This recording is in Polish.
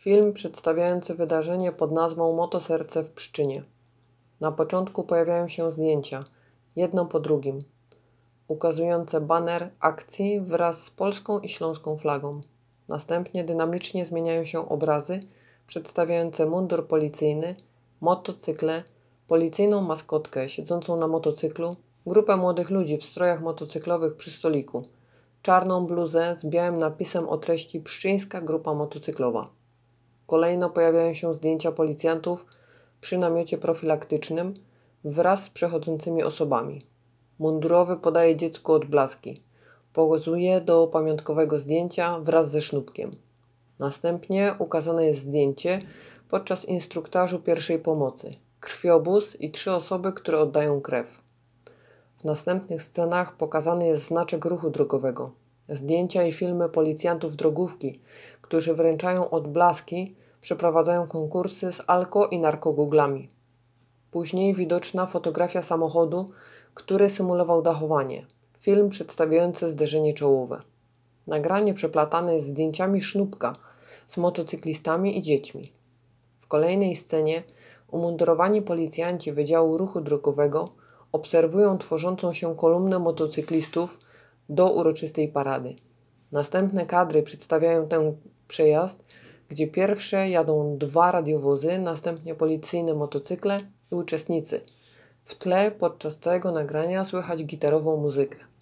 Film przedstawiający wydarzenie pod nazwą Motoserce w Pszczynie. Na początku pojawiają się zdjęcia, jedno po drugim, ukazujące baner akcji wraz z polską i śląską flagą. Następnie dynamicznie zmieniają się obrazy przedstawiające mundur policyjny, motocykle, policyjną maskotkę siedzącą na motocyklu, grupę młodych ludzi w strojach motocyklowych przy stoliku, czarną bluzę z białym napisem o treści Pszczyńska Grupa Motocyklowa. Kolejno pojawiają się zdjęcia policjantów przy namiocie profilaktycznym wraz z przechodzącymi osobami. Mundurowy podaje dziecku odblaski. Pozuje do pamiątkowego zdjęcia wraz ze sznupkiem. Następnie ukazane jest zdjęcie podczas instruktażu pierwszej pomocy, krwiobóz i 3 osoby, które oddają krew. W następnych scenach pokazany jest znaczek ruchu drogowego, zdjęcia i filmy policjantów drogówki, którzy wręczają odblaski, przeprowadzają konkursy z alko- i narkogoglami. Później widoczna fotografia samochodu, który symulował dachowanie, film przedstawiający zderzenie czołowe. Nagranie przeplatane jest zdjęciami sznupka z motocyklistami i dziećmi. W kolejnej scenie umundurowani policjanci Wydziału Ruchu Drogowego obserwują tworzącą się kolumnę motocyklistów do uroczystej parady. Następne kadry przedstawiają ten przejazd, gdzie pierwsze jadą 2 radiowozy, następnie policyjne motocykle i uczestnicy. W tle podczas całego nagrania słychać gitarową muzykę.